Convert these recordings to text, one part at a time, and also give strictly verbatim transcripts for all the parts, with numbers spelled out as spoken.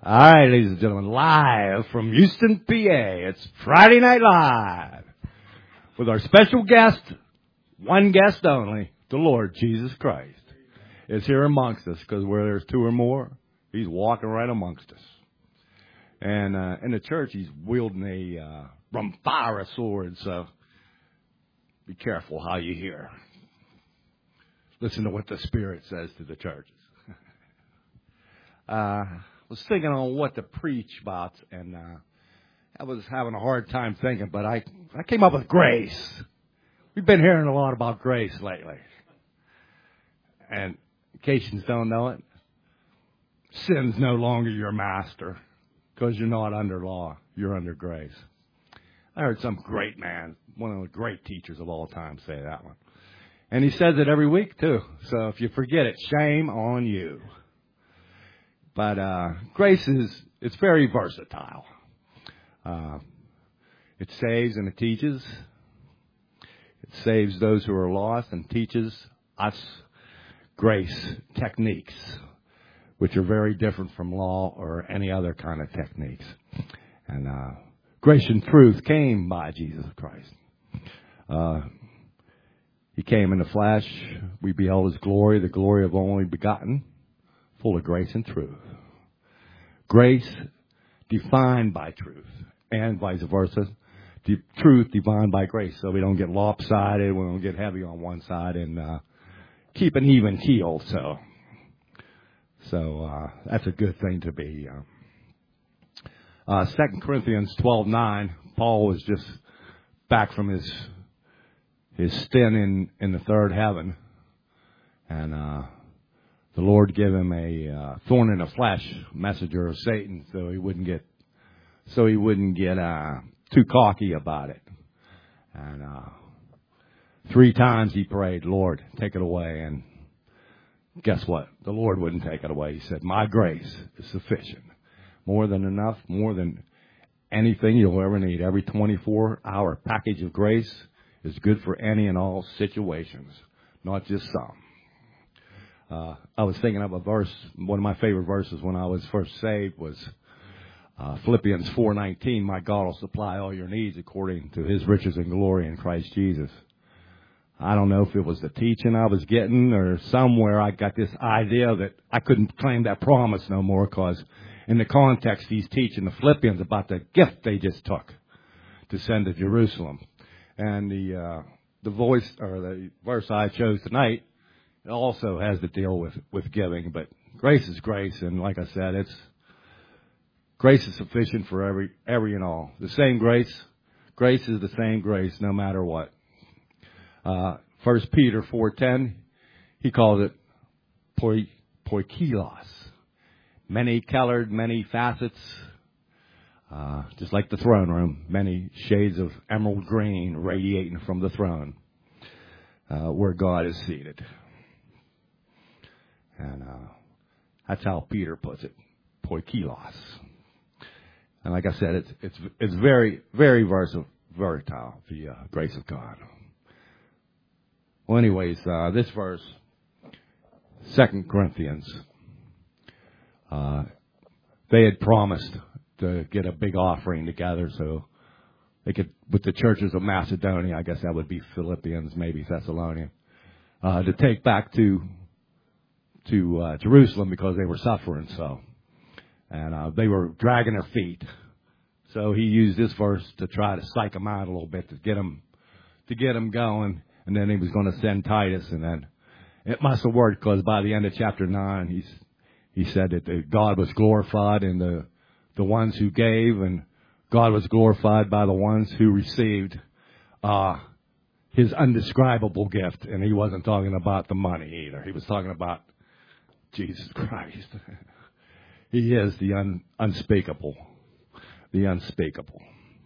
All right, ladies and gentlemen, live from Houston, P A. It's Friday Night Live with our special guest, one guest only, the Lord Jesus Christ is here amongst us, because where there's two or more, he's walking right amongst us. And uh, in the church, he's wielding a uh, Brahmara sword, so be careful how you hear. Listen to what the Spirit says to the churches. uh was thinking on what to preach about, and uh, I was having a hard time thinking, but I, I came up with grace. We've been hearing a lot about grace lately. And in case you don't know it, sin's no longer your master, because you're not under law. You're under grace. I heard some great man, one of the great teachers of all time, say that one. And he says it every week, too. So if you forget it, shame on you. But uh, grace is, it's very versatile. Uh, it saves and it teaches. It saves those who are lost and teaches us grace techniques, which are very different from law or any other kind of techniques. And uh, grace and truth came by Jesus Christ. Uh, he came in the flesh. We beheld his glory, the glory of only begotten, full of grace and truth. Grace defined by truth, and vice versa. De- truth defined by grace, so we don't get lopsided, we don't get heavy on one side, and uh, keep an even keel. So, so uh, that's a good thing to be. Uh, uh, Second Corinthians twelve nine. Paul was just back from his his stint in in the third heaven, and. Uh, The Lord gave him a uh, thorn in the flesh, messenger of Satan, so he wouldn't get, so he wouldn't get uh, too cocky about it. And uh, three times he prayed, "Lord, take it away." And guess what? The Lord wouldn't take it away. He said, "My grace is sufficient, more than enough, more than anything you'll ever need." Every twenty-four hour package of grace is good for any and all situations, not just some. Uh, I was thinking of a verse, one of my favorite verses when I was first saved was uh, Philippians four nineteen. My God will supply all your needs according to his riches and glory in Christ Jesus. I don't know if it was the teaching I was getting or somewhere I got this idea that I couldn't claim that promise no more, because in the context he's teaching the Philippians about the gift they just took to send to Jerusalem. And the uh, the voice or the verse I chose tonight, it also has to deal with, with giving, but grace is grace, and like I said, it's grace is sufficient for every every and all. The same grace, grace is the same grace no matter what. Uh, First Peter four ten, he calls it poi, poikilos, many colored, many facets, uh, just like the throne room, many shades of emerald green radiating from the throne, uh, where God is seated. And uh, that's how Peter puts it, poikilos. And like I said, it's it's it's very very versatile, versatile the uh, grace of God. Well, anyways, uh, this verse, Second Corinthians, uh, they had promised to get a big offering together, so they could, with the churches of Macedonia, I guess that would be Philippians, maybe Thessalonians, uh, to take back to. to uh, Jerusalem, because they were suffering so. And uh, they were dragging their feet. So he used this verse to try to psych them out a little bit, to get them, to get them going. And then he was going to send Titus. And then it must have worked, because by the end of chapter nine, he's, he said that the God was glorified in the, the ones who gave, and God was glorified by the ones who received uh, his undescribable gift. And he wasn't talking about the money either. He was talking about Jesus Christ. He is the un, unspeakable. The unspeakable.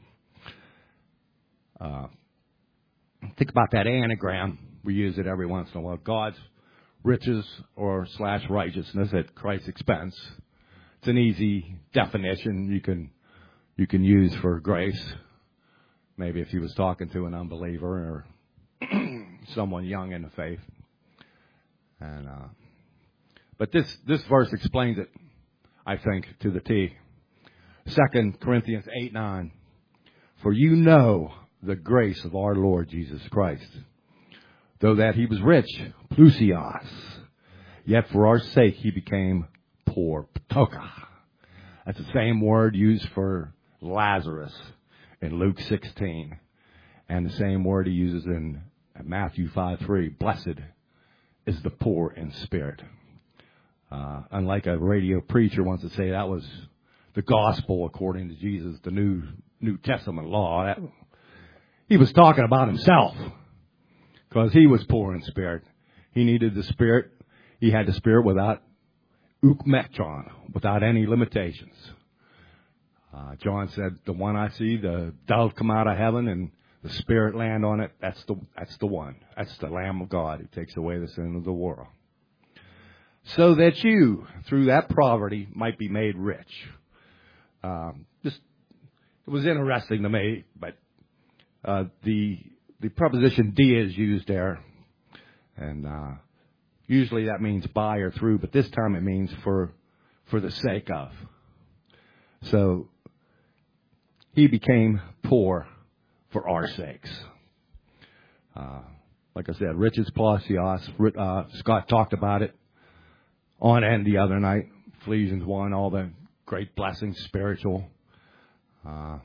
Uh, think about that anagram. We use it every once in a while. God's riches or slash righteousness at Christ's expense. It's an easy definition you can you can use for grace. Maybe if he was talking to an unbeliever or someone young in the faith. And uh But this, this verse explains it. I think, to the T. Second Corinthians eight nine. For you know the grace of our Lord Jesus Christ, though that he was rich, plusios, yet for our sake he became poor, ptoka. That's the same word used for Lazarus in Luke sixteen, and the same word he uses in Matthew five three. Blessed is the poor in spirit. Uh, unlike a radio preacher wants to say that was the gospel according to Jesus, the New New Testament law. That, he was talking about himself because he was poor in spirit. He needed the Spirit. He had the Spirit without ukmetron, without any limitations. Uh, John said, the one I see, the dove come out of heaven and the Spirit land on it, that's the, that's the one. That's the Lamb of God who takes away the sin of the world. So that you, through that poverty, might be made rich. Um, just, it was interesting to me, but uh, the the preposition "d" is used there, and uh, usually that means by or through, but this time it means for for the sake of. So he became poor for our sakes. Uh, like I said, riches plosios. Uh, Scott talked about it on end the other night. Ephesians one, all the great blessings, spiritual. Uh,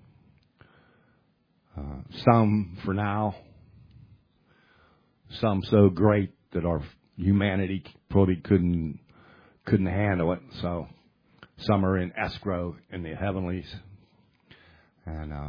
uh, some for now. Some so great that our humanity probably couldn't couldn't handle it. So some are in escrow in the heavenlies. And uh,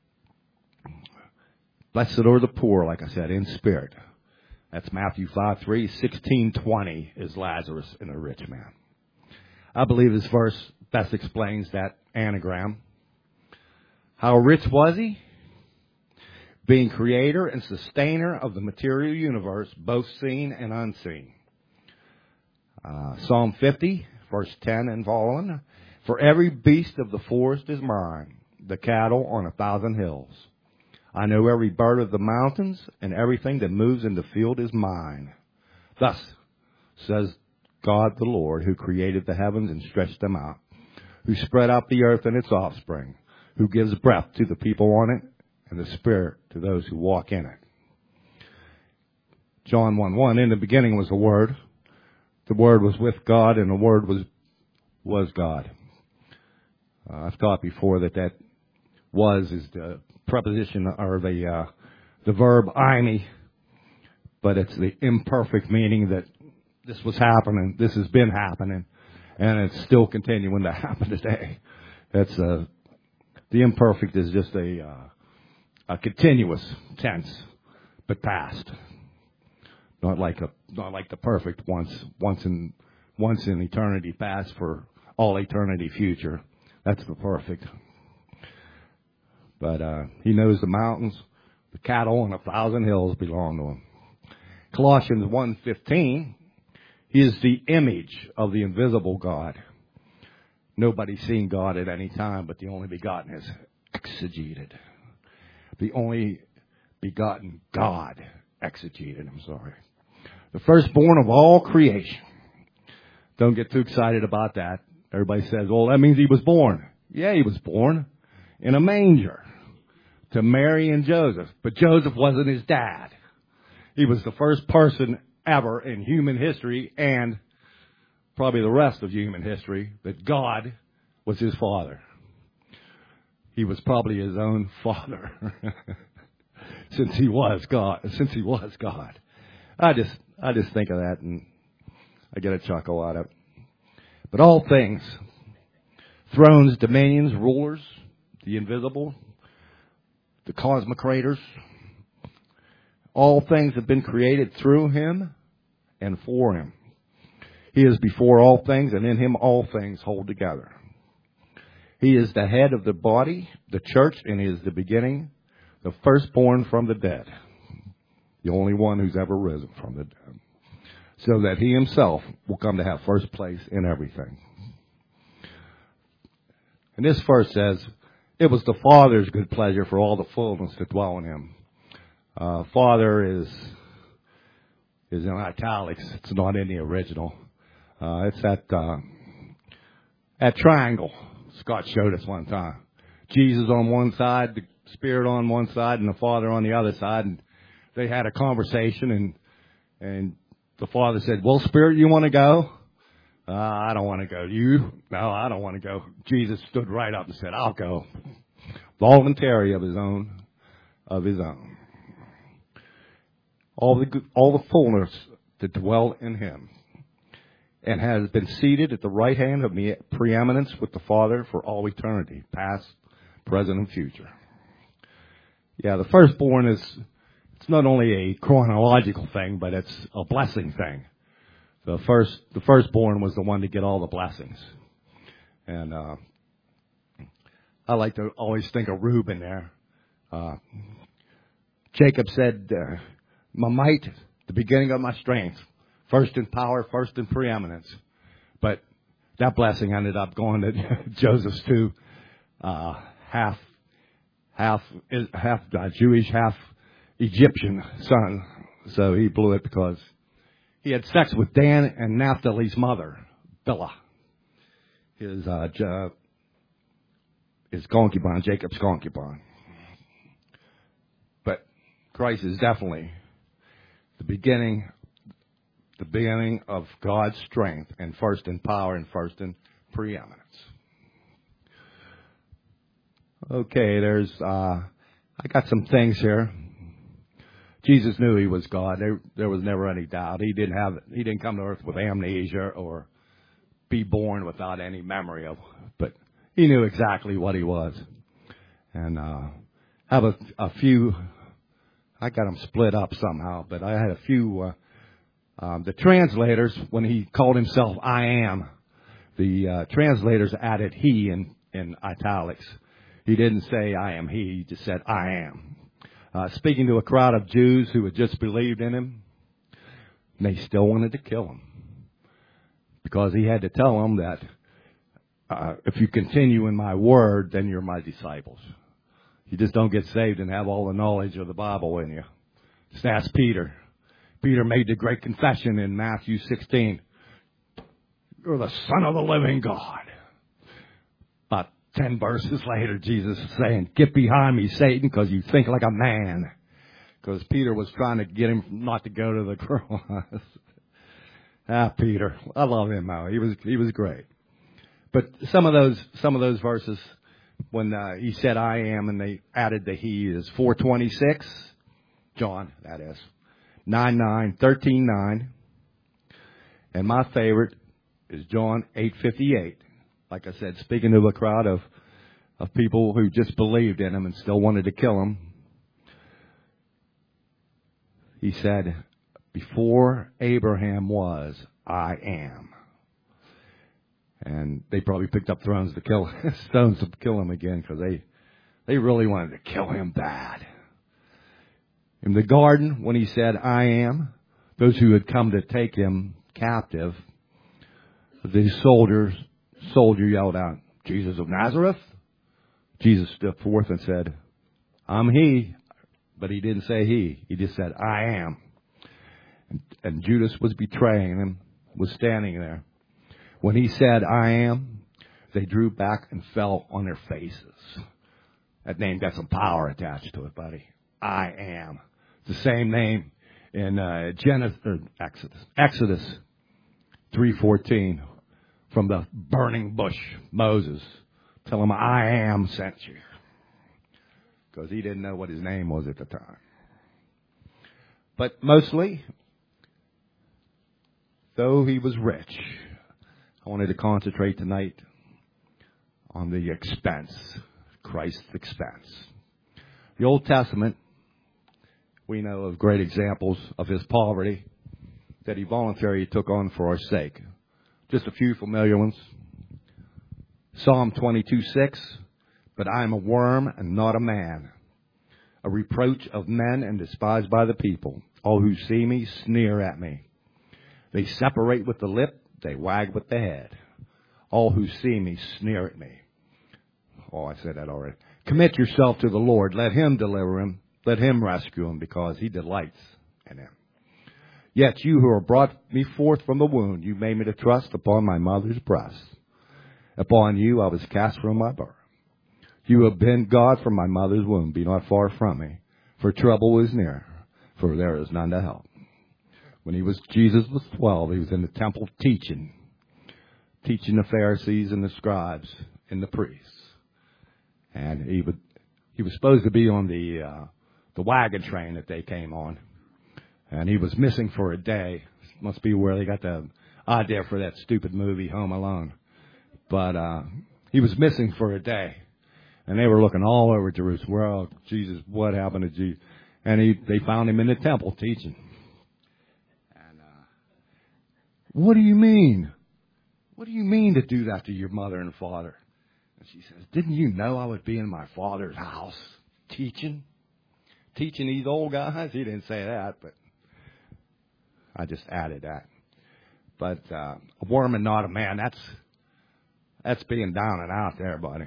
blessed are the poor, like I said, in spirit. That's Matthew five three. sixteen twenty is Lazarus and the rich man. I believe this verse best explains that anagram. How rich was he? Being creator and sustainer of the material universe, both seen and unseen. Uh, Psalm fifty, verse ten and following. For every beast of the forest is mine, the cattle on a thousand hills. I know every bird of the mountains, and everything that moves in the field is mine. Thus says God the Lord, who created the heavens and stretched them out, who spread out the earth and its offspring, who gives breath to the people on it, and the spirit to those who walk in it. John one one, in the beginning was the Word. The Word was with God, and the Word was was God. Uh, I've taught before that that was is the preposition or the uh, the verb eimi, but it's the imperfect meaning that this was happening, this has been happening, and it's still continuing to happen today. That's uh, the imperfect is just a uh, a continuous tense, but past. Not like a not like the perfect once once in once in eternity past for all eternity future. That's the perfect. But uh, he knows the mountains, the cattle on a thousand hills belong to him. Colossians one fifteen, he is the image of the invisible God. Nobody's seen God at any time, but the only begotten is exegeted. The only begotten God exegeted, I'm sorry. The firstborn of all creation. Don't get too excited about that. Everybody says, well, that means he was born. Yeah, he was born in a manger to Mary and Joseph. But Joseph wasn't his dad. He was the first person ever in human history and probably the rest of human history that God was his father. He was probably his own father since he was God. Since he was God, I just I just think of that and I get a chuckle out of it. But all things, thrones, dominions, rulers, the invisible, the cosmic creators, all things have been created through him and for him. He is before all things, and in him all things hold together. He is the head of the body, the church, and he is the beginning, the firstborn from the dead, the only one who's ever risen from the dead, so that he himself will come to have first place in everything. And this verse says, it was the Father's good pleasure for all the fullness to dwell in him. Uh, Father is is in italics. It's not in the original. Uh, it's that uh, That triangle, Scott showed us one time. Jesus on one side, the Spirit on one side, and the Father on the other side. And they had a conversation, and and the Father said, well, Spirit, you want to go? Uh, I don't want to go. You? No, I don't want to go. Jesus stood right up and said, I'll go. Voluntary of his own, of his own. All the, all the fullness to dwell in him, and has been seated at the right hand of the preeminence with the Father for all eternity, past, present, and future. Yeah, the firstborn is, it's not only a chronological thing, but it's a blessing thing. The first, the firstborn was the one to get all the blessings. And, uh, I like to always think of Reuben there. Uh, Jacob said, uh, my might, the beginning of my strength, first in power, first in preeminence. But that blessing ended up going to Joseph's two, uh, half, half, half uh, Jewish, half Egyptian son. So he blew it because he had sex with Dan and Naphtali's mother, Bilhah, his, uh, uh, his concubine, Jacob's concubine. But Christ is definitely the beginning, the beginning of God's strength, and first in power and first in preeminence. Okay, there's, uh, I got some things here. Jesus knew he was God. There, there was never any doubt. He didn't have, he didn't come to earth with amnesia or be born without any memory of, but he knew exactly what he was. And, uh, have a, a few, I got them split up somehow, but I had a few, uh, um, the translators, when he called himself I am, the, uh, translators added he in, in italics. He didn't say I am he, he just said I am. Uh, speaking to a crowd of Jews who had just believed in him, they still wanted to kill him. Because he had to tell them that, uh, if you continue in my word, then you're my disciples. You just don't get saved and have all the knowledge of the Bible in you. Just ask Peter. Peter made the great confession in Matthew sixteen. You're the Son of the living God. About ten verses later, Jesus is saying, get behind me, Satan, because you think like a man. Because Peter was trying to get him not to go to the cross. ah, Peter. I love him, though. He was, he was great. But some of those, some of those verses, when uh, he said I am and they added the he, is four twenty-six, John, that is, nine nine, thirteen nine. And my favorite is John eight fifty-eight. Like I said, speaking to a crowd of, of people who just believed in him and still wanted to kill him. He said, before Abraham was, I am. And they probably picked up thrones to kill, stones to kill him again, because they, they really wanted to kill him bad. In the garden, when he said, I am, those who had come to take him captive, the soldiers, soldier yelled out, Jesus of Nazareth? Jesus stepped forth and said, I'm he. But he didn't say he. He just said, I am. And, and Judas was betraying him, was standing there. When he said, I am, they drew back and fell on their faces. That name got some power attached to it, buddy. I am. It's the same name in uh, Genesis, or Exodus, Exodus three fourteen, from the burning bush, Moses. Tell him, I am sent you. Because he didn't know what his name was at the time. But mostly, though he was rich, I wanted to concentrate tonight on the expense, Christ's expense. The Old Testament, we know of great examples of his poverty that he voluntarily took on for our sake. Just a few familiar ones. Psalm twenty-two six, but I am a worm and not a man, a reproach of men and despised by the people. All who see me sneer at me. They separate with the lip, they wag with the head. All who see me sneer at me. Oh, I said that already. Commit yourself to the Lord. Let him deliver him. Let him rescue him, because he delights in him. Yet you who are brought me forth from the womb, you made me to trust upon my mother's breast. Upon you I was cast from my birth. You have been God from my mother's womb. Be not far from me, for trouble is near, for there is none to help. When he was, Jesus was twelve, he was in the temple teaching, teaching the Pharisees and the scribes and the priests. And he would, he was supposed to be on the, uh, the wagon train that they came on. And he was missing for a day. Must be where they got the idea for that stupid movie, Home Alone. But, uh, he was missing for a day. And they were looking all over Jerusalem. Well, Jesus, what happened to Jesus? And he, they found him in the temple teaching. And, uh, what do you mean? What do you mean to do that to your mother and father? And she says, didn't you know I would be in my father's house teaching? Teaching these old guys? He didn't say that, but I just added that. But, uh, a worm and not a man, that's, that's being down and out there, buddy.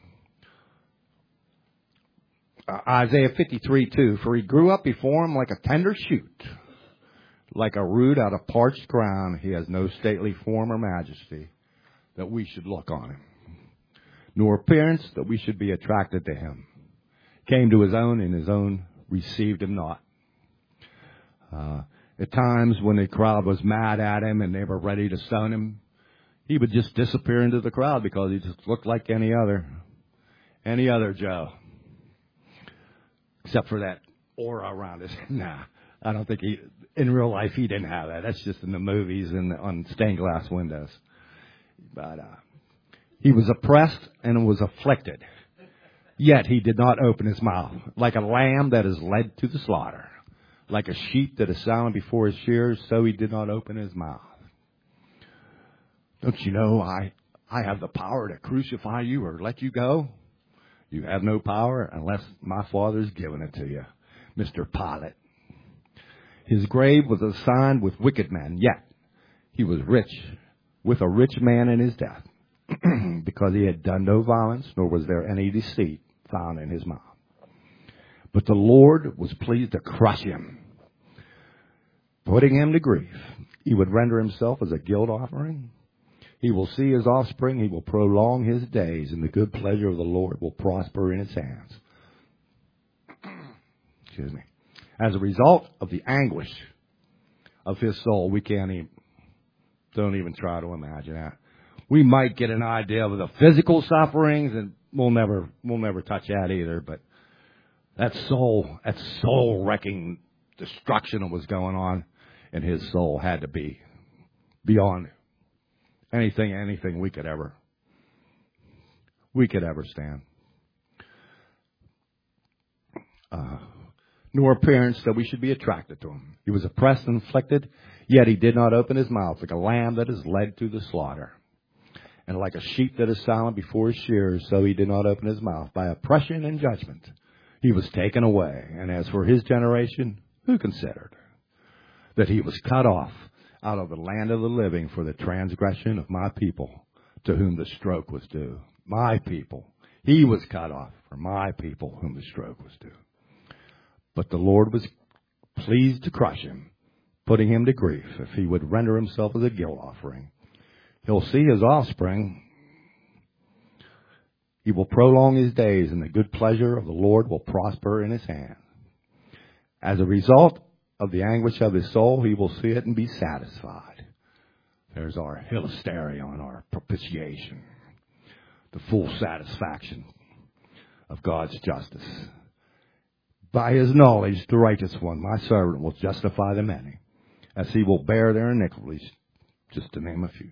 Uh, Isaiah fifty-three two, for he grew up before him like a tender shoot, like a root out of parched ground. He has no stately form or majesty that we should look on him, nor appearance that we should be attracted to him. Came to his own, and his own received him not. Uh, at times when the crowd was mad at him and they were ready to stone him, he would just disappear into the crowd because he just looked like any other, any other Joe. Except for that aura around us. Nah, I don't think he, in real life, he didn't have that. That's just in the movies and on stained glass windows. But, uh, he was oppressed and was afflicted. Yet he did not open his mouth. Like a lamb that is led to the slaughter. Like a sheep that is silent before his shears, so he did not open his mouth. Don't you know I, I have the power to crucify you or let you go? You have no power unless my Father's given it to you, Mister Pilate. His grave was assigned with wicked men, yet he was rich, with a rich man in his death, because he had done no violence, nor was there any deceit found in his mouth. But the Lord was pleased to crush him, putting him to grief. He would render himself as a guilt offering. He will see his offspring. He will prolong his days, and the good pleasure of the Lord will prosper in his hands. Excuse me. As a result of the anguish of his soul, we can't even, don't even try to imagine that. We might get an idea of the physical sufferings, and we'll never, we'll never touch that either. But that soul, that soul-wrecking destruction that was going on in his soul had to be beyond anything, anything we could ever, we could ever stand. Uh, nor appearance that we should be attracted to him. He was oppressed and afflicted, yet he did not open his mouth, like a lamb that is led to the slaughter. And like a sheep that is silent before his shears, so he did not open his mouth. By oppression and judgment he was taken away. And as for his generation, who considered that he was cut off out of the land of the living for the transgression of my people, to whom the stroke was due. My people. He was cut off for my people, whom the stroke was due. But the Lord was pleased to crush him, putting him to grief, if he would render himself as a guilt offering. He'll see his offspring. He will prolong his days, and the good pleasure of the Lord will prosper in his hand. As a result of the anguish of his soul, he will see it and be satisfied. There's our hilasterion, our propitiation, the full satisfaction of God's justice. By his knowledge, the righteous one, my servant, will justify the many, as he will bear their iniquities, just to name a few.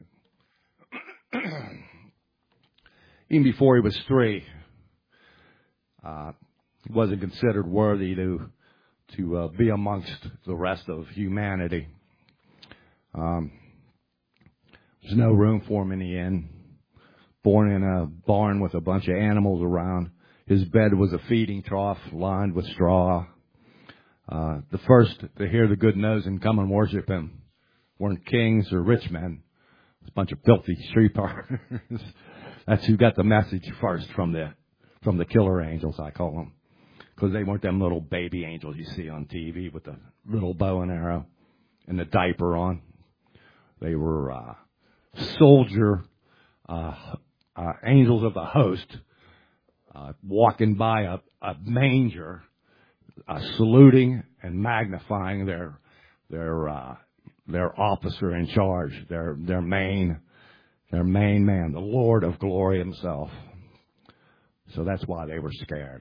Even before he was three, uh, he wasn't considered worthy to to uh, be amongst the rest of humanity. Um, there's no room for him in the inn. Born in a barn with a bunch of animals around. His bed was a feeding trough lined with straw. Uh, the first to hear the good news and come and worship him weren't kings or rich men. It was a bunch of filthy sheep. That's who got the message first from the from the killer angels, I call them. Because they weren't them little baby angels you see on T V with the little bow and arrow and the diaper on. They were uh, soldier, uh, uh, angels of the host uh, walking by a, a manger, uh, saluting and magnifying their their uh, their officer in charge, their their main their main man, the Lord of glory himself. So that's why they were scared.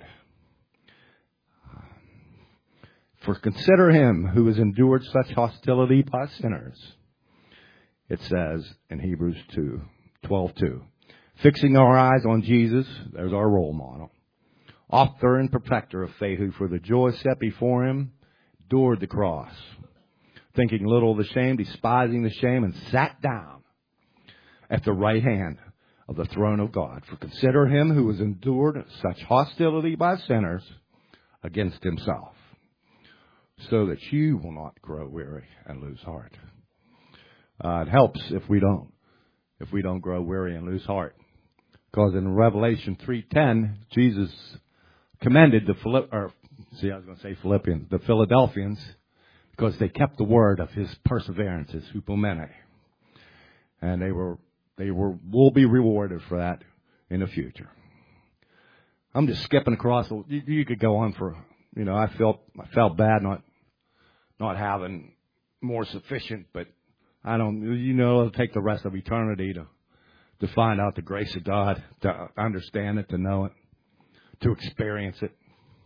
For consider him who has endured such hostility by sinners. It says in Hebrews two, twelve two, fixing our eyes on Jesus, there's our role model, author and perfecter of faith, who for the joy set before him endured the cross, thinking little of the shame, despising the shame, and sat down at the right hand of the throne of God. For consider him who has endured such hostility by sinners against himself, so that you will not grow weary and lose heart. Uh, it helps if we don't, if we don't grow weary and lose heart, because in Revelation three ten, Jesus commended the Philipp, or see, I was going to say Philippians, the Philadelphians, because they kept the word of his perseverance, his hupomene, and they were they were will be rewarded for that in the future. I'm just skipping across. You, you could go on for, you know, I felt I felt bad not not having more sufficient, but I don't, you know, it'll take the rest of eternity to to find out the grace of God, to understand it, to know it, to experience it.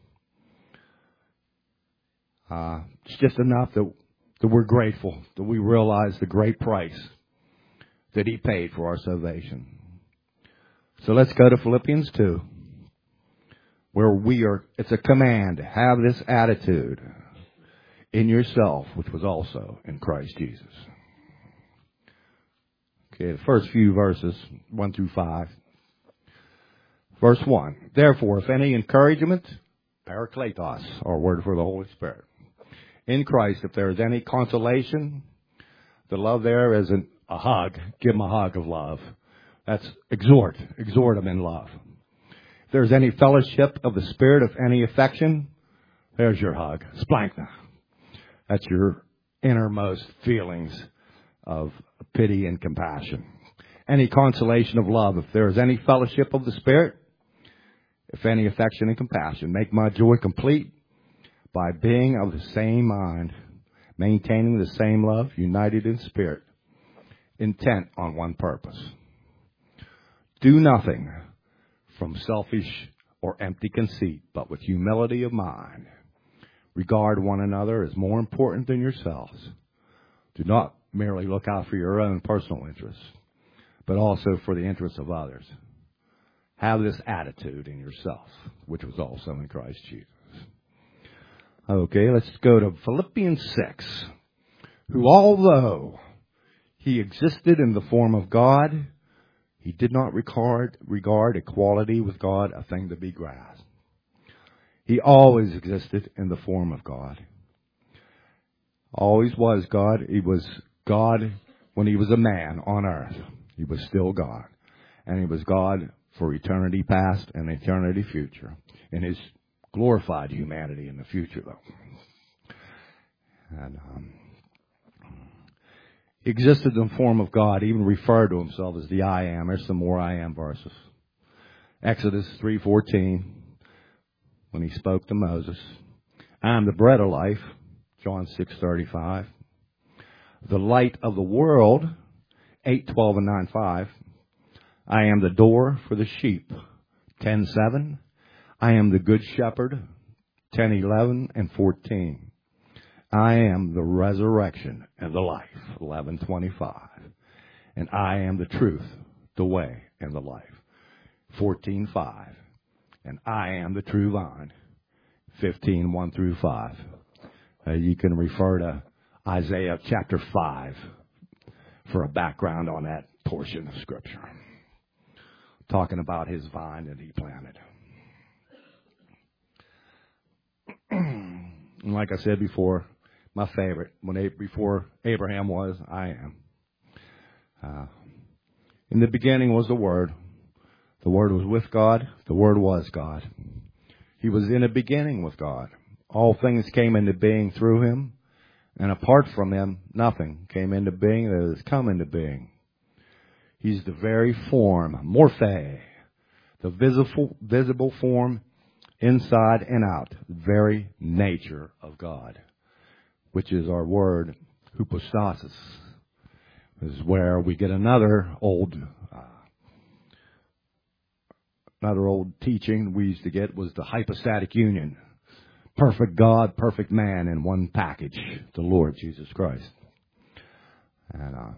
Uh, it's just enough that that we're grateful, that we realize the great price that he paid for our salvation. So let's go to Philippians two, where we are, it's a command, have this attitude in yourself, which was also in Christ Jesus. Okay, the first few verses, one through five. Verse one, therefore, if any encouragement, parakletos, our word for the Holy Spirit, in Christ, if there is any consolation, the love there isn't a hug. Give them a hug of love. That's exhort. Exhort them in love. If there's any fellowship of the Spirit, of any affection, there's your hug. Splankna. That's your innermost feelings of pity and compassion. Any consolation of love. If there is any fellowship of the Spirit, if any affection and compassion, make my joy complete by being of the same mind, maintaining the same love, united in spirit, intent on one purpose. Do nothing from selfish or empty conceit, but with humility of mind. Regard one another as more important than yourselves. Do not merely look out for your own personal interests, but also for the interests of others. Have this attitude in yourself, which was also in Christ Jesus. Okay, let's go to Philippians six, who although he existed in the form of God, he did not regard, regard equality with God a thing to be grasped. He always existed in the form of God. Always was God. He was God when he was a man on earth. He was still God. And he was God for eternity past and eternity future. In his glorified humanity in the future, though. And um, he existed in the form of God, even referred to himself as the I am. There's some more I am verses. Exodus three fourteen, when he spoke to Moses. I am the bread of life, John six thirty-five. The light of the world, eight twelve and nine five. I am the door for the sheep, ten seven. I am the good shepherd, ten eleven and fourteen. I am the resurrection and the life, eleven twenty-five. And I am the truth, the way, and the life, fourteen five. And I am the true vine, fifteen one through five. Uh, you can refer to Isaiah chapter five for a background on that portion of Scripture, talking about his vine that he planted. And like I said before, my favorite, when they, before Abraham was, I am. Uh, in the beginning was the Word. The Word was with God. The Word was God. He was in the beginning with God. All things came into being through him, and apart from him, nothing came into being that has come into being. He's the very form, morphe, the visible, visible form inside and out, the very nature of God, which is our word, hypostasis. This is where we get another old, uh, another old teaching we used to get was the hypostatic union. Perfect God, perfect man in one package, the Lord Jesus Christ. And uh,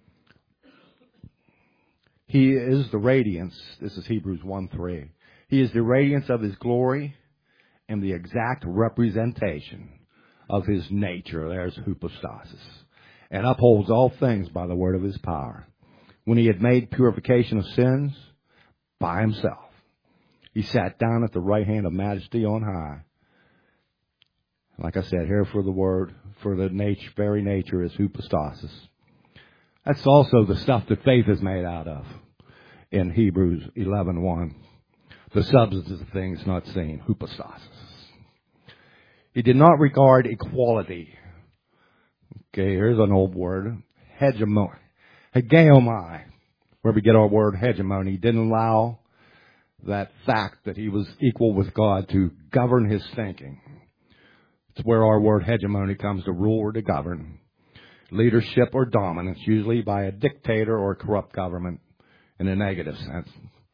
He is the radiance, this is Hebrews one three. He is the radiance of His glory and the exact representation of His nature. There's hypostasis. And upholds all things by the word of His power. When He had made purification of sins by Himself, He sat down at the right hand of majesty on high. Like I said, here for the word, for the nature, very nature is hypostasis. That's also the stuff that faith is made out of in Hebrews eleven one. The substance of things not seen, hypostasis. He did not regard equality. Okay, here's an old word. Hegemony. Hegeomai. Where we get our word hegemony. He didn't allow that fact that he was equal with God to govern his thinking. It's where our word hegemony comes, to rule or to govern. Leadership or dominance, usually by a dictator or a corrupt government in a negative sense.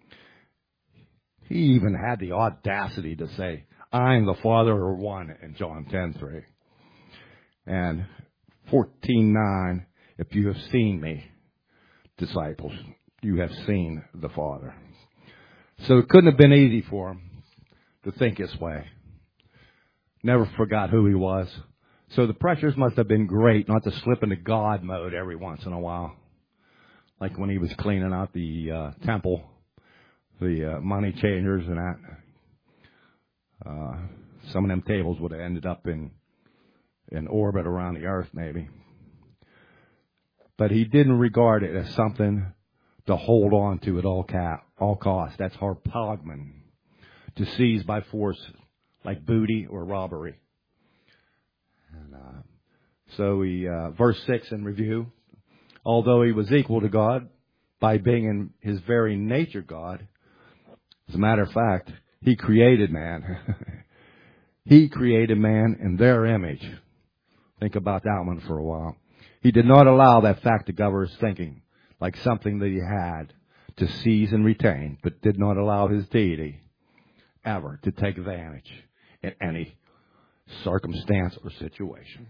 He even had the audacity to say, I am the Father or one in John ten three. And fourteen nine, if you have seen me, disciples, you have seen the Father. So it couldn't have been easy for him to think this way. Never forgot who he was. So the pressures must have been great not to slip into God mode every once in a while. Like when he was cleaning out the uh, temple, the uh, money changers and that. Uh, some of them tables would have ended up in in orbit around the earth maybe. But he didn't regard it as something to hold on to at all ca- all costs. That's harpagmon, to seize by force like booty or robbery. And uh, so he, uh, verse six in review, although he was equal to God by being in his very nature God, as a matter of fact, he created man. He created man in their image. Think about that one for a while. He did not allow that fact to govern his thinking like something that he had to seize and retain, but did not allow his deity ever to take advantage in any circumstance or situation.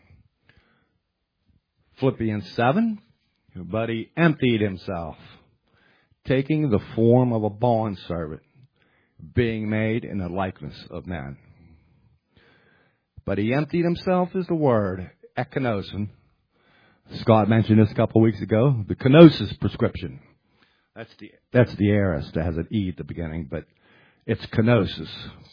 Philippians seven, but he emptied himself, taking the form of a bondservant, being made in the likeness of men. But he emptied himself is the word, ekenosin. Scott mentioned this a couple of weeks ago, the kenosis prescription. That's the that's the aorist that has an E at the beginning, but it's kenosis.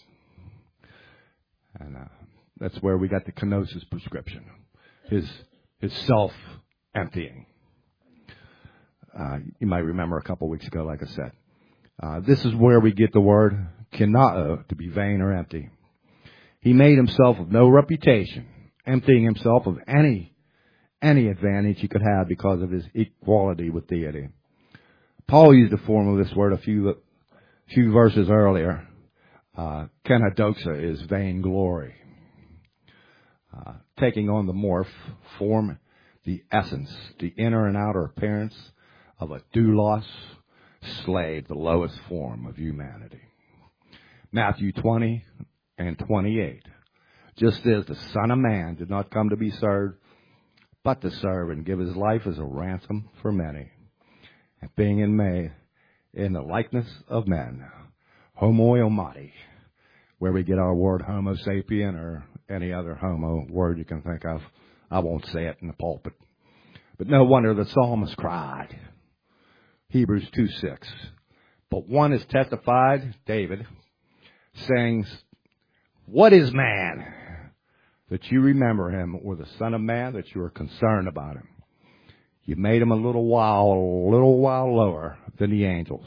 And uh, that's where we got the kenosis prescription, his his self-emptying. Uh, you might remember a couple of weeks ago, like I said. Uh, this is where we get the word kenao, to be vain or empty. He made himself of no reputation, emptying himself of any any advantage he could have because of his equality with deity. Paul used the form of this word a few few verses earlier. Uh, kenodoxa is vainglory. Uh, taking on the morph, form, the essence, the inner and outer appearance of a doulos, slave, the lowest form of humanity. Matthew twenty and twenty-eight. Just as the Son of Man did not come to be served, but to serve and give his life as a ransom for many. And being in May, in the likeness of men, homo eumati, where we get our word homo sapien or any other homo word you can think of. I won't say it in the pulpit. But no wonder the psalmist cried. Hebrews two six. But one is testified, David, saying, what is man that you remember him, or the Son of Man that you are concerned about him? You made him a little while, a little while lower than the angels,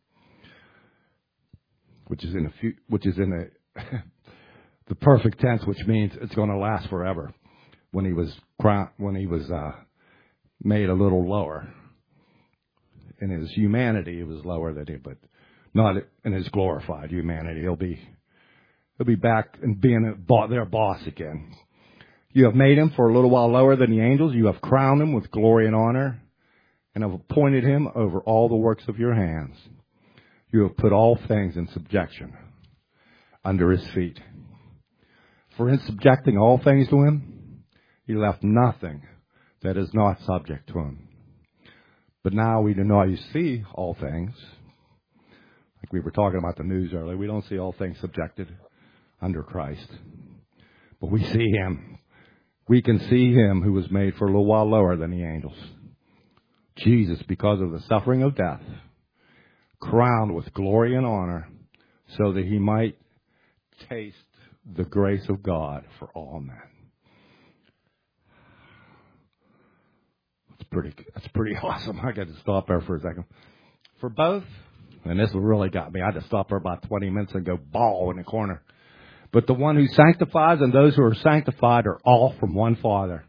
which is in a few, which is in the the perfect tense, which means it's going to last forever. When he was when he was uh, made a little lower, in his humanity, he was lower than him, but not in his glorified humanity. He'll be, he'll be back and being a, their boss again. You have made him for a little while lower than the angels. You have crowned him with glory and honor, and have appointed him over all the works of your hands. You have put all things in subjection under his feet. For in subjecting all things to him, he left nothing that is not subject to him. But now we do not see all things. Like we were talking about the news earlier, we don't see all things subjected under Christ. But we see him. We can see him who was made for a little while lower than the angels. Jesus, because of the suffering of death, crowned with glory and honor, so that he might taste the grace of God for all men. That's pretty, that's pretty awesome. I got to stop there for a second. For both, and this really got me, I had to stop for about twenty minutes and go bawl in the corner. But the one who sanctifies and those who are sanctified are all from one Father.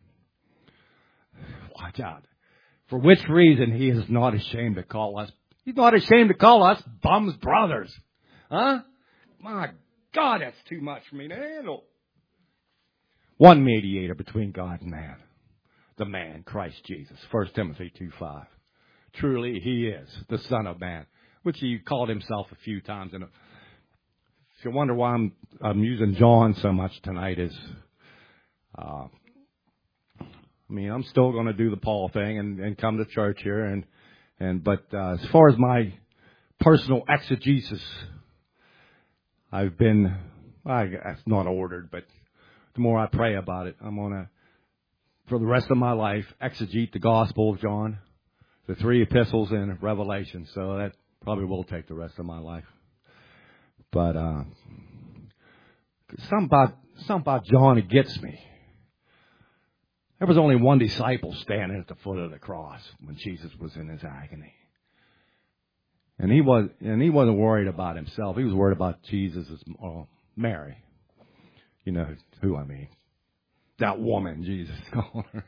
Watch out. For which reason he is not ashamed to call us, he's not ashamed to call us bums brothers. Huh? My God, that's too much for me to handle. One mediator between God and man. The man, Christ Jesus. First Timothy two five. Truly he is the Son of Man, which he called himself a few times. And if you wonder why I'm, I'm using John so much tonight is, uh, I mean, I'm still going to do the Paul thing and, and come to church here. And, and, but, uh, as far as my personal exegesis, I've been, I guess not ordered, but the more I pray about it, I'm going to, for the rest of my life, exegete the Gospel of John, the three epistles in Revelation. So that probably will take the rest of my life. But uh, something about something about John, it gets me. There was only one disciple standing at the foot of the cross when Jesus was in his agony, and he was and he wasn't worried about himself. He was worried about Jesus' uh, Mary. You know who I mean? That woman, Jesus called her.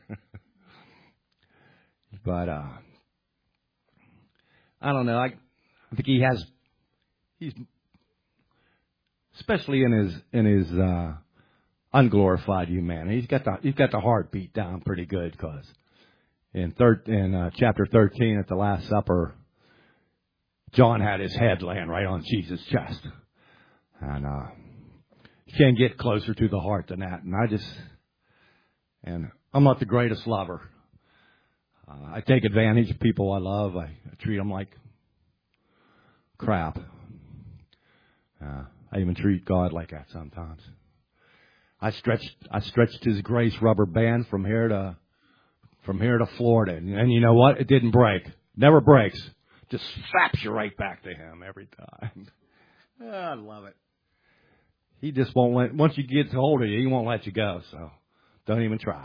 But uh, I don't know. I, I think he has. He's. Especially in his in his uh, unglorified humanity, he's got the he's got the heart beat down pretty good. Because in third in uh, chapter thirteen at the Last Supper, John had his head laying right on Jesus' chest, and uh, you can't get closer to the heart than that. And I just and I'm not the greatest lover. Uh, I take advantage of people I love. I, I treat them like crap. Uh, I even treat God like that sometimes. I stretched, I stretched his grace rubber band from here to, from here to Florida. And, and you know what? It didn't break. Never breaks. Just slaps you right back to him every time. Oh, I love it. He just won't let, once you get hold of you, he won't let you go. So don't even try.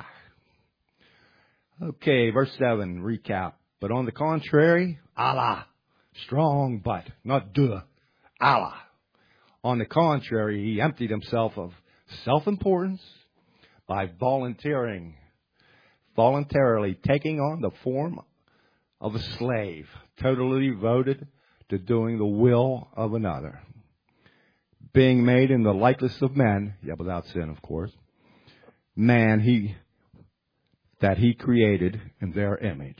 Okay, verse seven, recap. But on the contrary, Allah, strong but, not duh, Allah. On the contrary, he emptied himself of self-importance by volunteering, voluntarily taking on the form of a slave, totally devoted to doing the will of another. Being made in the likeness of men, yeah, without sin, of course, man he that he created in their image.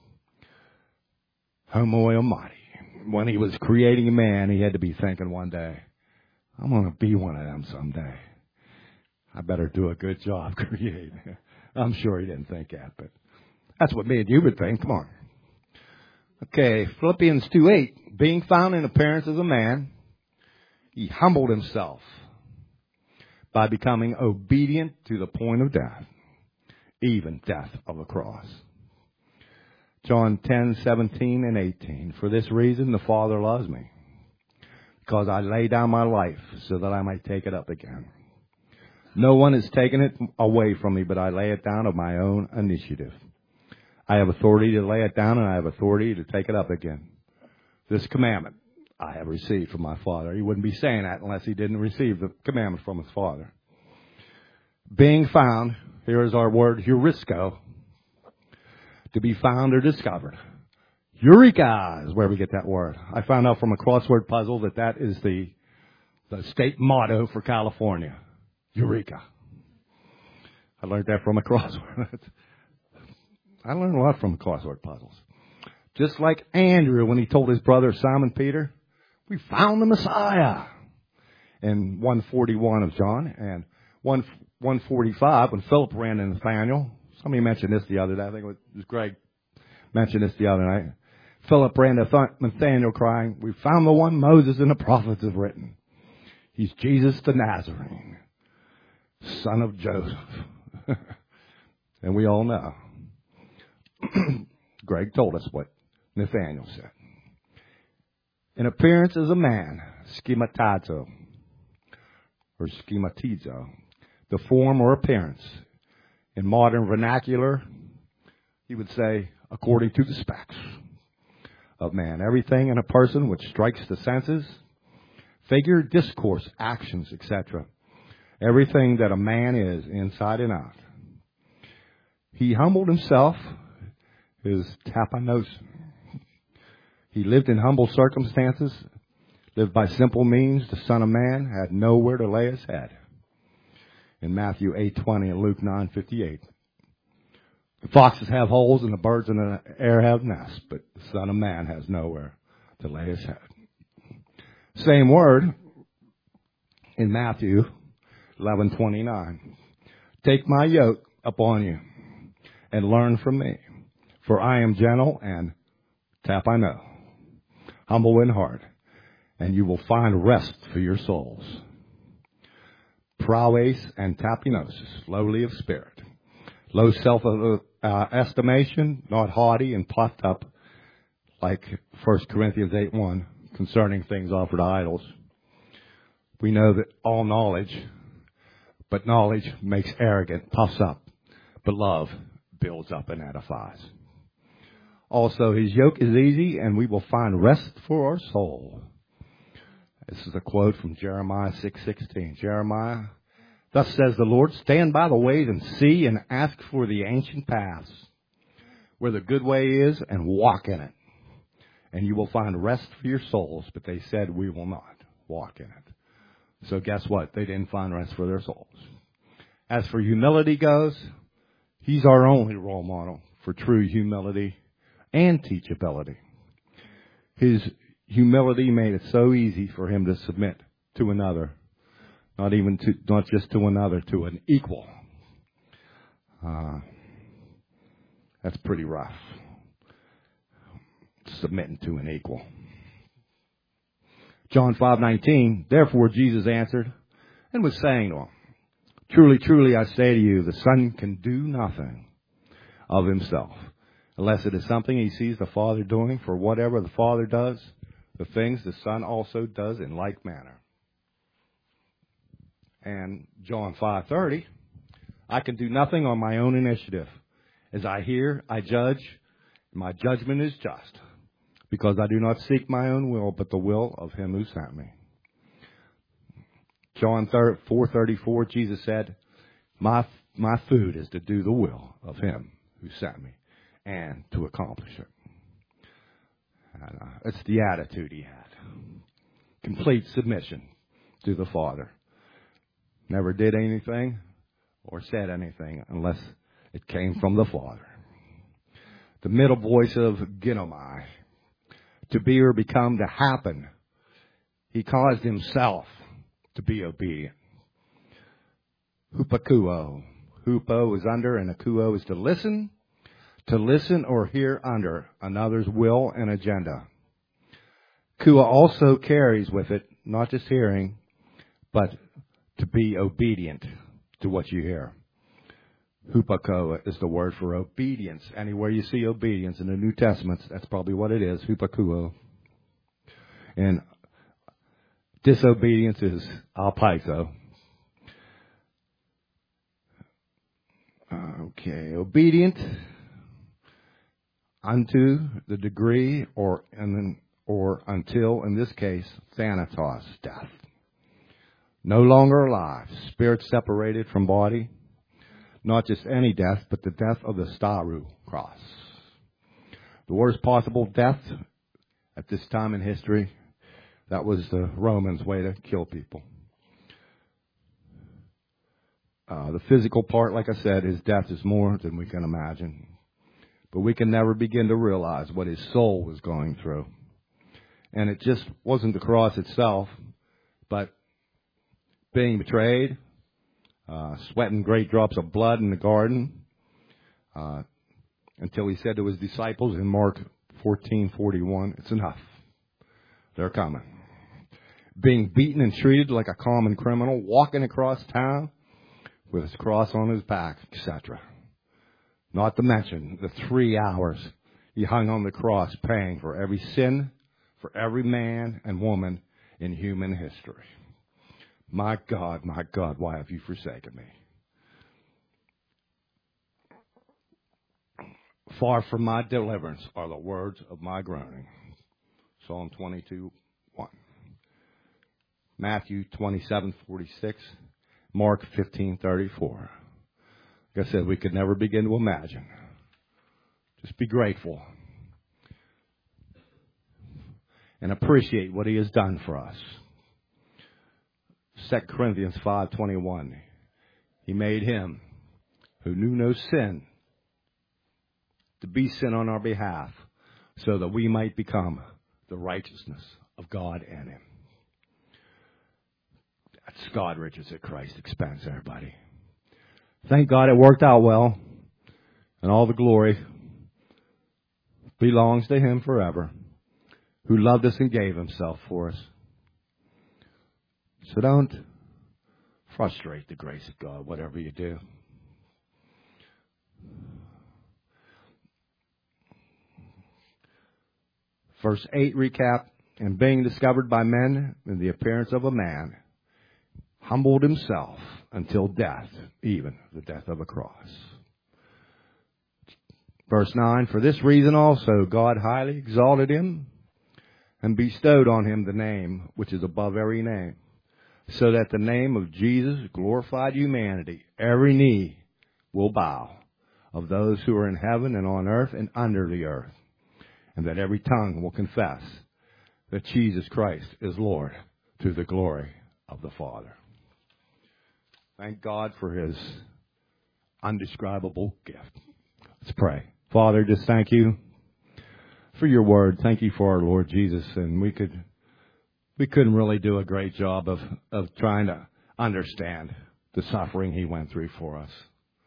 Homo Almighty. When he was creating a man, he had to be thinking one day, I'm going to be one of them someday. I better do a good job creating. I'm sure he didn't think that, but that's what me and you would think. Come on. Okay, Philippians two eight. Being found in appearance as a man, he humbled himself by becoming obedient to the point of death, even death of the cross. John ten seventeen and eighteen. For this reason the Father loves me, because I lay down my life so that I might take it up again. No one has taken it away from me, but I lay it down of my own initiative. I have authority to lay it down, and I have authority to take it up again. This commandment I have received from my Father. He wouldn't be saying that unless he didn't receive the commandment from his Father. Being found, here is our word, heurisco, to be found or discovered. Eureka is where we get that word. I found out from a crossword puzzle that that is the, the state motto for California. Eureka. I learned that from a crossword. I learned a lot from crossword puzzles. Just like Andrew when he told his brother Simon Peter, we found the Messiah. In one forty-one of John and one forty-five when Philip ran into Nathanael. Somebody mentioned this the other day. I think it was Greg mentioned this the other night. Philip ran to Nathanael crying, we found the one Moses and the prophets have written. He's Jesus the Nazarene, son of Joseph. And we all know. Greg told us what Nathanael said. In appearance as a man, schematizo, or schematizo, the form or appearance. In modern vernacular, he would say, according to the specs of man. Everything in a person which strikes the senses, figure, discourse, actions, et cetera. Everything that a man is, inside and out. He humbled himself, his tapanos. He lived in humble circumstances, lived by simple means. The Son of Man had nowhere to lay his head. In Matthew eight twenty and Luke nine fifty-eight. The foxes have holes and the birds in the air have nests, but the Son of Man has nowhere to lay his head. Same word in Matthew eleven twenty-nine. Take my yoke upon you and learn from me, for I am gentle and tapino, humble in heart, and you will find rest for your souls. Praois and tapinosis, lowly of spirit, low self-estimation, not haughty and puffed up, like First Corinthians eight one, concerning things offered to idols. We know that all knowledge, but knowledge makes arrogant, puffs up, but love builds up and edifies. Also, his yoke is easy, and we will find rest for our soul. This is a quote from Jeremiah six sixteen. Jeremiah, thus says the Lord, stand by the ways and see and ask for the ancient paths, where the good way is, and walk in it. And you will find rest for your souls. But they said, we will not walk in it. So guess what? They didn't find rest for their souls. As for humility goes, he's our only role model for true humility and teachability. His humility made it so easy for him to submit to another, not even to, not just to another, to an equal. Uh, that's pretty rough. Submitting to an equal. John five nineteen. Therefore Jesus answered and was saying to him, truly, truly, I say to you, the Son can do nothing of himself, unless it is something he sees the Father doing. For whatever the Father does, the things the Son also does in like manner. And John five thirty, I can do nothing on my own initiative. As I hear, I judge. My judgment is just, because I do not seek my own will, but the will of him who sent me. John four thirty-four, Jesus said, my, my food is to do the will of him who sent me and to accomplish it. And, uh, it's the attitude he had. Complete submission to the Father. Never did anything or said anything unless it came from the Father. The middle voice of Ginomai. To be or become, to happen. He caused himself to be obedient. Hupakuo. Hupo is under and akuo is to listen. To listen or hear under another's will and agenda. Kua also carries with it not just hearing, but to be obedient to what you hear. Hupako is the word for obedience. Anywhere you see obedience in the New Testament, that's probably what it is, hupakuo. And disobedience is alpaizo. Okay, obedient unto the degree or and then or until, in this case, thanatos, death. No longer alive, spirit separated from body. Not just any death, but the death of the staru cross. The worst possible death at this time in history, that was the Romans' way to kill people. Uh, the physical part, like I said, his death is more than we can imagine. But we can never begin to realize what his soul was going through. And it just wasn't the cross itself, but being betrayed, uh, sweating great drops of blood in the garden, uh, until he said to his disciples in Mark fourteen forty-one, it's enough. They're coming. Being beaten and treated like a common criminal, walking across town with his cross on his back, et cetera. Not to mention the three hours he hung on the cross paying for every sin, for every man and woman in human history. My God, my God, why have you forsaken me? Far from my deliverance are the words of my groaning. Psalm twenty-two one. Matthew twenty-seven forty-six. Mark fifteen thirty-four. Like I said, we could never begin to imagine. Just be grateful and appreciate what he has done for us. Second Corinthians five twenty-one. He made him who knew no sin to be sin on our behalf, so that we might become the righteousness of God in him. That's God riches at Christ's expense, everybody. Thank God it worked out well, and all the glory belongs to him forever, who loved us and gave himself for us. So don't frustrate the grace of God, whatever you do. Verse eight recap, and being discovered by men in the appearance of a man, humbled himself until death, even the death of a cross. Verse nine, for this reason also God highly exalted him and bestowed on him the name which is above every name, so that the name of Jesus, glorified humanity, every knee will bow, of those who are in heaven and on earth and under the earth, and that every tongue will confess that Jesus Christ is Lord, to the glory of the Father. Thank God for his undescribable gift. Let's pray. Father, just thank you for your word. Thank you for our Lord Jesus. And we could, we couldn't really do a great job of, of trying to understand the suffering he went through for us.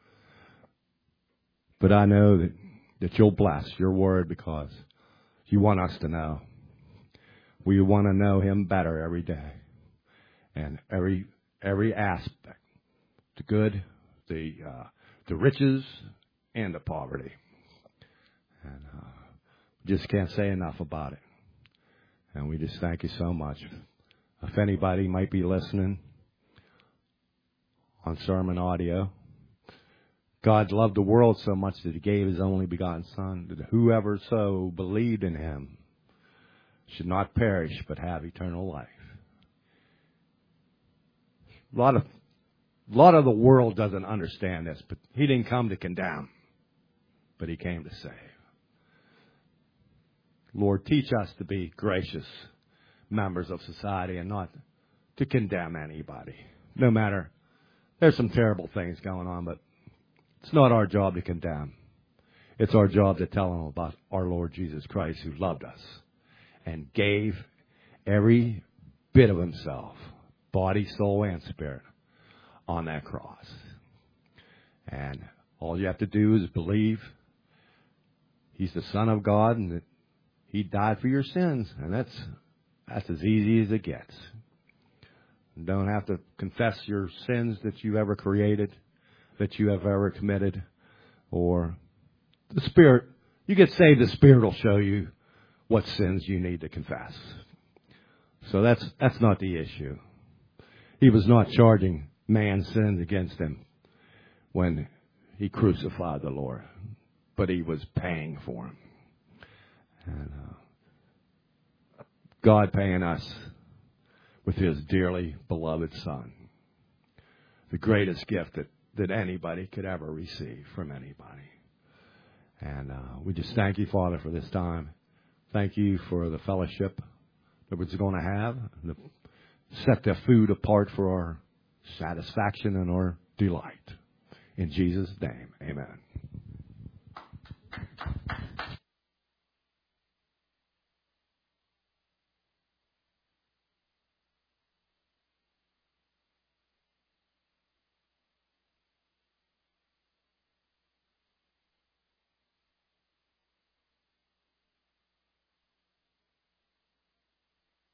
But I know that, that you'll bless your word because you want us to know. We want to know him better every day. And every, every aspect. The good, the, uh, the riches, and the poverty. And, uh, just can't say enough about it. And we just thank you so much. If anybody might be listening on sermon audio, God loved the world so much that he gave his only begotten Son, that whoever so believed in him should not perish but have eternal life. A lot of, a lot of the world doesn't understand this, but he didn't come to condemn, but he came to save. Lord, teach us to be gracious members of society and not to condemn anybody. No matter, there's some terrible things going on, but it's not our job to condemn. It's our job to tell them about our Lord Jesus Christ, who loved us and gave every bit of himself, body, soul, and spirit, on that cross. And all you have to do is believe he's the Son of God and that he died for your sins. And that's that's as easy as it gets. You don't have to confess your sins that you ever created, that you have ever committed, or the Spirit. You get saved, the Spirit will show you what sins you need to confess. So that's that's not the issue. He was not charging man's sins against him when he crucified the Lord, but he was paying for him. And uh, God paying us with his dearly beloved Son, the greatest gift that, that anybody could ever receive from anybody. And uh, we just thank you, Father, for this time. Thank you for the fellowship that we're going to have. To set the food apart for our satisfaction and our delight. In Jesus' name, amen.